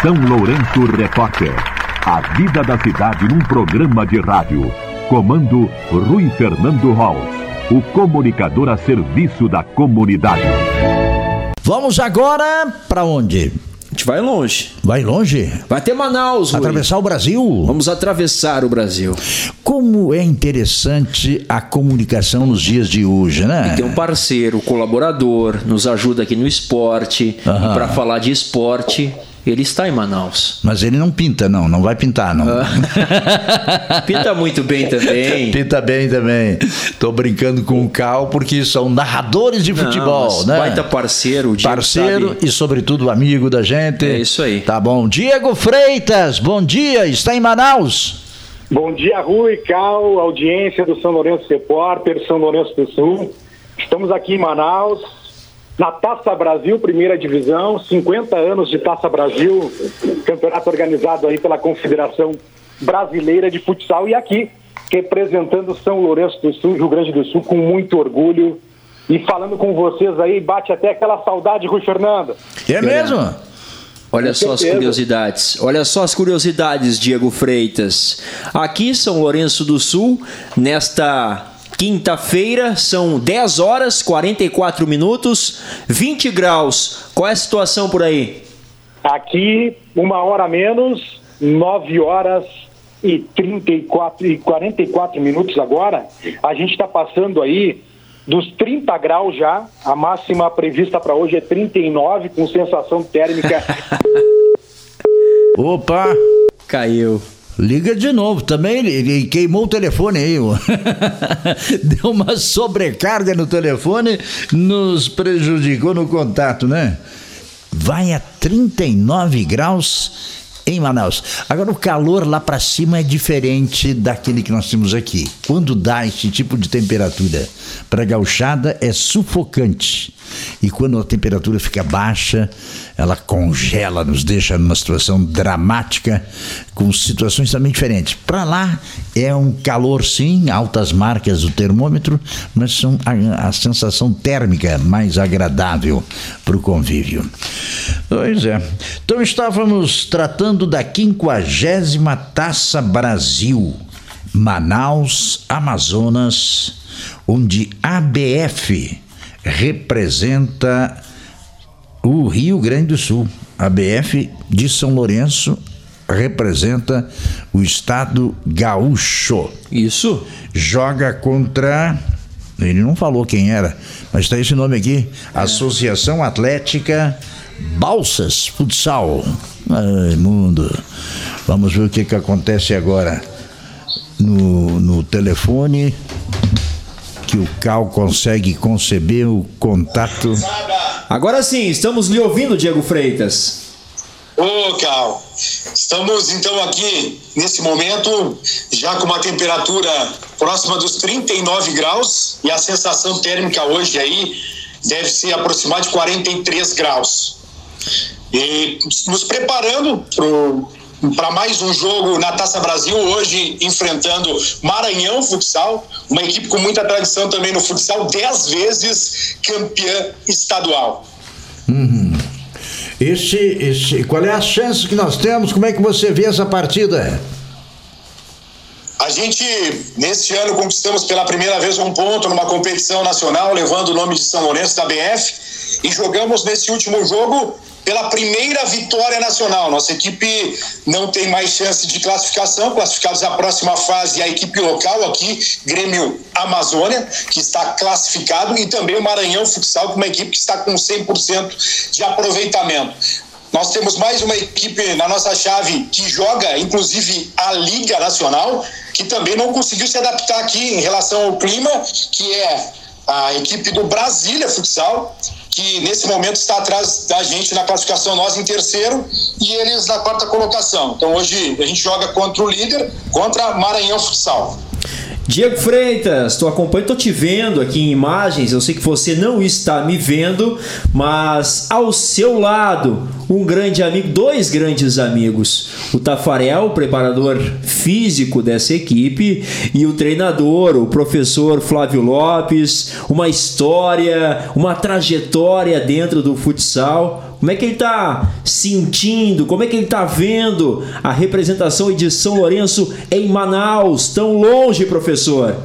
São Lourenço Repórter. A vida da cidade num programa de rádio. Comando Rui Fernando Holz, o comunicador a serviço da comunidade. Vamos agora para onde? A gente vai longe. Vai longe? Vai até Manaus, Rui. Atravessar o Brasil? Vamos atravessar o Brasil. Como é interessante a comunicação nos dias de hoje, né? E tem um parceiro, colaborador, nos ajuda aqui no esporte. E para falar de esporte, ele está em Manaus. Mas ele não pinta, não vai pintar, não. Pinta muito bem também. Pinta bem também. Tô brincando com o Cal, porque são narradores de futebol, né? Baita parceiro. Parceiro sabe. E, sobretudo, amigo da gente. É isso aí. Tá bom. Diego Freitas, bom dia, está em Manaus. Bom dia, Rui, Cal, audiência do São Lourenço Repórter, São Lourenço do Sul. Estamos aqui em Manaus, na Taça Brasil, primeira divisão, 50 anos de Taça Brasil, campeonato organizado aí pela Confederação Brasileira de Futsal, e aqui representando São Lourenço do Sul, Rio Grande do Sul, com muito orgulho, e falando com vocês aí, bate até aquela saudade, Rui Fernando. É mesmo? Olha só as curiosidades. Olha só as curiosidades, Diego Freitas. Aqui em São Lourenço do Sul, nesta quinta-feira, são 10 horas, 44 minutos, 20 graus. Qual é a situação por aí? Aqui, 1 hora menos, 9 horas e 44 minutos agora. A gente está passando aí dos 30 graus já. A máxima prevista para hoje é 39, com sensação térmica. Opa! Caiu. Liga de novo, também ele queimou o telefone aí. Deu uma sobrecarga no telefone, nos prejudicou no contato, né? Vai a 39 graus em Manaus. Agora o calor lá para cima é diferente daquele que nós temos aqui. Quando dá esse tipo de temperatura para a gauchada é sufocante. E quando a temperatura fica baixa, ela congela, nos deixa numa situação dramática, com situações também diferentes. Para lá é um calor sim, altas marcas do termômetro, mas são a sensação térmica mais agradável para o convívio. Pois é. Então estávamos tratando da 50ª Taça Brasil, Manaus, Amazonas, onde a ABF representa o Rio Grande do Sul. A ABF de São Lourenço representa o estado gaúcho. Isso. Joga contra... Ele não falou quem era, mas está esse nome aqui. Associação Atlética Balsas Futsal. Ai, mundo. Vamos ver o que acontece agora no telefone, que o Cal consegue conceber o contato. Agora sim, estamos lhe ouvindo, Diego Freitas. Ô, Cal, estamos então aqui, nesse momento, já com uma temperatura próxima dos 39 graus, e a sensação térmica hoje aí deve ser aproximada de 43 graus. E nos preparando para mais um jogo na Taça Brasil, hoje enfrentando Maranhão Futsal, uma equipe com muita tradição também no futsal, 10 vezes campeã estadual. Qual é a chance que nós temos? Como é que você vê essa partida? A gente, neste ano, conquistamos pela primeira vez um ponto numa competição nacional, levando o nome de São Lourenço da BF, e jogamos nesse último jogo pela primeira vitória nacional. Nossa equipe não tem mais chance de classificação, classificados à próxima fase a equipe local aqui, Grêmio Amazônia, que está classificado, e também o Maranhão Futsal, com uma equipe que está com 100% de aproveitamento. Nós temos mais uma equipe na nossa chave que joga, inclusive, a Liga Nacional, que também não conseguiu se adaptar aqui em relação ao clima, que é a equipe do Brasília Futsal, que nesse momento está atrás da gente na classificação, nós em terceiro e eles na quarta colocação. Então hoje a gente joga contra o líder, contra Maranhão Futsal. Diego Freitas, tu acompanha, tô te vendo aqui em imagens, eu sei que você não está me vendo, mas ao seu lado, um grande amigo, dois grandes amigos, o Tafarel, preparador físico dessa equipe, e o treinador, o professor Flávio Lopes, uma história, uma trajetória dentro do futsal, Como é que ele está sentindo? Como é que ele está vendo a representação de São Lourenço em Manaus, tão longe, professor?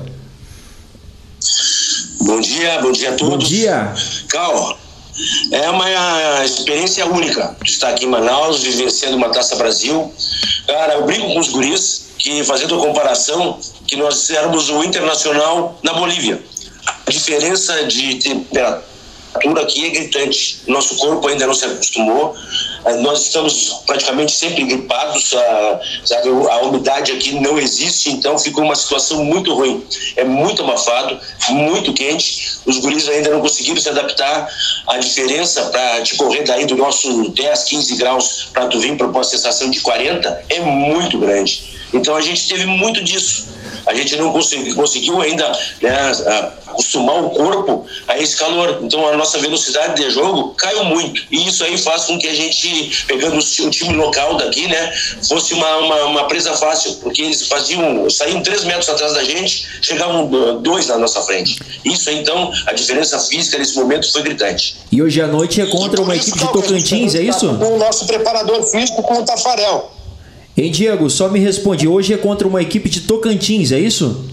Bom dia a todos. Bom dia. Cal, é uma experiência única de estar aqui em Manaus, vivenciando uma Taça Brasil. Cara, eu brinco com os guris que, fazendo a comparação, que nós éramos o Internacional na Bolívia. A diferença de temperatura aqui é gritante. Nosso corpo ainda não se acostumou. Nós estamos praticamente sempre gripados. A umidade aqui não existe, então ficou uma situação muito ruim. É muito abafado, muito quente. Os guris ainda não conseguiram se adaptar. A diferença para te correr daí do nosso 10, 15 graus para tu vir para uma sensação de 40 é muito grande. Então a gente teve muito disso. A gente não conseguiu ainda, né, acostumar o corpo a esse calor. Então a nossa velocidade de jogo caiu muito. E isso aí faz com que a gente, pegando o time local daqui, né, fosse uma presa fácil. Porque eles saíam 3 metros atrás da gente, chegavam 2 na nossa frente. Isso aí, então, a diferença física nesse momento foi gritante. E hoje à noite é contra uma equipe de Tocantins, é isso? Com o nosso preparador físico, com o Tafarel. Hein, Diego, só me responde, hoje é contra uma equipe de Tocantins, é isso?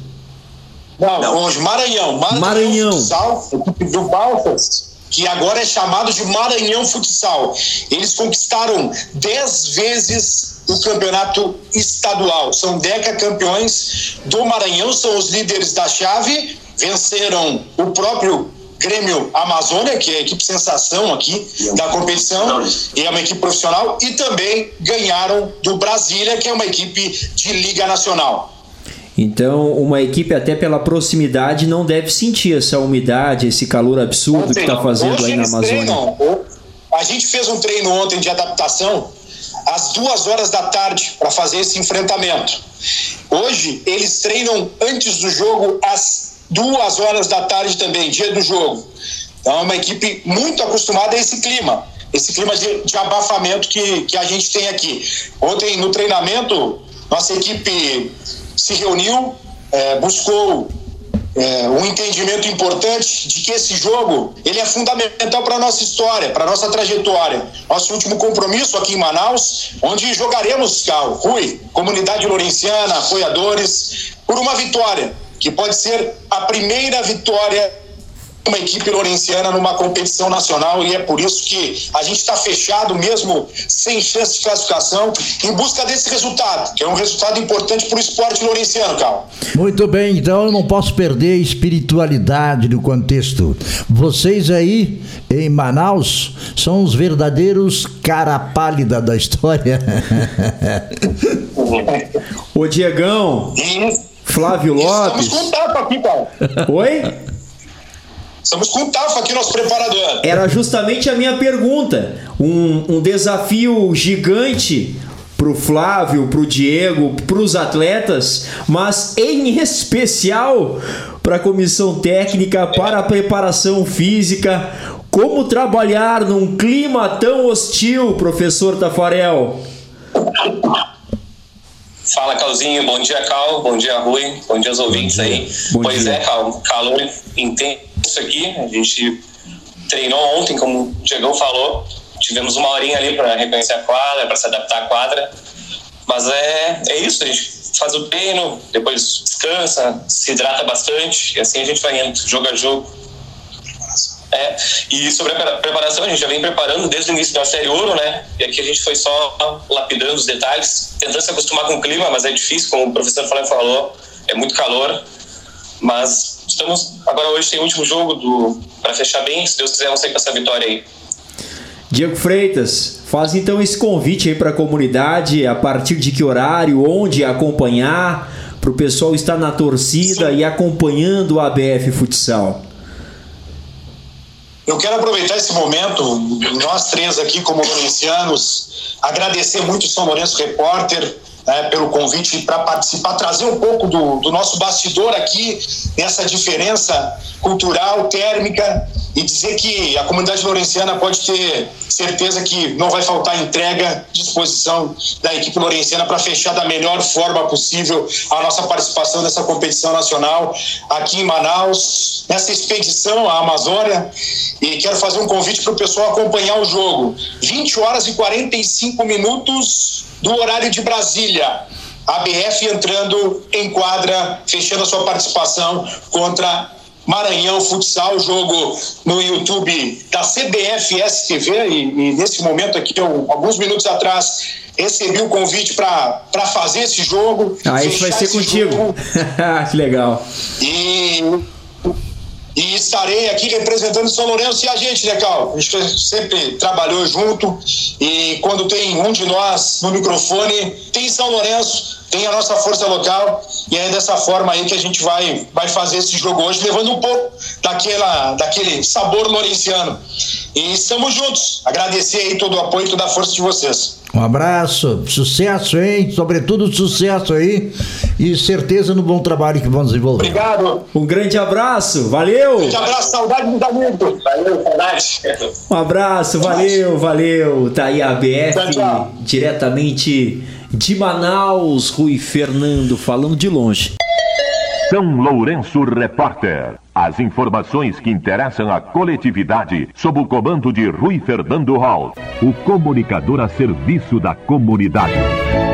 Não, hoje Maranhão. Futsal, equipe do Balsas, que agora é chamado de Maranhão Futsal. Eles conquistaram 10 vezes o campeonato estadual. São decacampeões do Maranhão, são os líderes da chave, venceram o próprio Grêmio Amazônia, que é a equipe sensação aqui da competição, e é uma equipe profissional, e também ganharam do Brasília, que é uma equipe de Liga Nacional. Então, uma equipe até pela proximidade não deve sentir essa umidade, esse calor absurdo que está fazendo hoje aí na Amazônia. A gente fez um treino ontem de adaptação às 2h da tarde para fazer esse enfrentamento. Hoje, eles treinam antes do jogo às 2h da tarde também, dia do jogo. Então é uma equipe muito acostumada a esse clima de abafamento que a gente tem aqui. Ontem no treinamento, nossa equipe se reuniu, buscou um entendimento importante de que esse jogo ele é fundamental para a nossa história, para a nossa trajetória. Nosso último compromisso aqui em Manaus, onde jogaremos, Rui, comunidade lourenciana, apoiadores, por uma vitória, que pode ser a primeira vitória de uma equipe lourenciana numa competição nacional, e é por isso que a gente está fechado mesmo, sem chance de classificação, em busca desse resultado, que é um resultado importante para o esporte lourenciano, Cal. Muito bem, então eu não posso perder a espiritualidade do contexto. Vocês aí em Manaus são os verdadeiros cara pálida da história. Ô Diegão, Flávio Lopes. Estamos com tapa aqui, cara. Oi? Estamos com tapa aqui, nosso preparador. Era justamente a minha pergunta. Um desafio gigante pro Flávio, pro Diego, pros atletas, mas em especial para a comissão técnica, para a preparação física. Como trabalhar num clima tão hostil, professor Tafarel? Fala, Calzinho. Bom dia, Cal. Bom dia, Rui. Bom dia aos ouvintes aí. Pois é, Cal. Calor intenso aqui. A gente treinou ontem, como o Diegão falou. Tivemos 1 horinha ali para reconhecer a quadra, para se adaptar à quadra. Mas é isso. A gente faz o treino, depois descansa, se hidrata bastante. E assim a gente vai indo, jogo a jogo. E sobre a preparação, a gente já vem preparando desde o início da Série Ouro, né? E aqui a gente foi só lapidando os detalhes, tentando se acostumar com o clima, mas é difícil, como o professor falou, é muito calor. Mas estamos, agora hoje tem o último jogo para fechar bem, se Deus quiser, vamos sair com essa vitória aí. Diego Freitas, faz então esse convite aí para a comunidade, a partir de que horário, onde acompanhar, para o pessoal estar na torcida e acompanhando a ABF Futsal. Eu quero aproveitar esse momento, nós 3 aqui como lourencianos, agradecer muito o São Lourenço Repórter, pelo convite para participar, trazer um pouco do nosso bastidor aqui nessa diferença cultural, térmica, e dizer que a comunidade lourenciana pode ter certeza que não vai faltar entrega, disposição da equipe lourenciana para fechar da melhor forma possível a nossa participação nessa competição nacional aqui em Manaus, nessa expedição à Amazônia. E quero fazer um convite para o pessoal acompanhar o jogo. 20 horas e 45 minutos do horário de Brasília. A BF entrando em quadra, fechando a sua participação contra Maranhão Futsal, jogo no YouTube da CBF STV, e nesse momento aqui, alguns minutos atrás, recebi o convite para fazer esse jogo. Isso vai ser contigo. Que legal. E estarei aqui representando São Lourenço e a gente, né, Cal? A gente sempre trabalhou junto, e quando tem um de nós no microfone, tem São Lourenço, tem a nossa força local, e é dessa forma aí que a gente vai fazer esse jogo hoje, levando um pouco daquele sabor lourenciano. E estamos juntos. Agradecer aí todo o apoio e toda a força de vocês. Um abraço, sucesso, hein? Sobretudo sucesso aí, e certeza no bom trabalho que vão desenvolver. Obrigado. Um grande abraço, valeu. Um grande abraço, saudade dos amigos. Valeu, saudade. Um abraço, valeu. Tá aí a BF, tchau. Diretamente de Manaus, Rui Fernando, falando de longe. São Lourenço Repórter. As informações que interessam a coletividade sob o comando de Rui Fernando Hall, o comunicador a serviço da comunidade.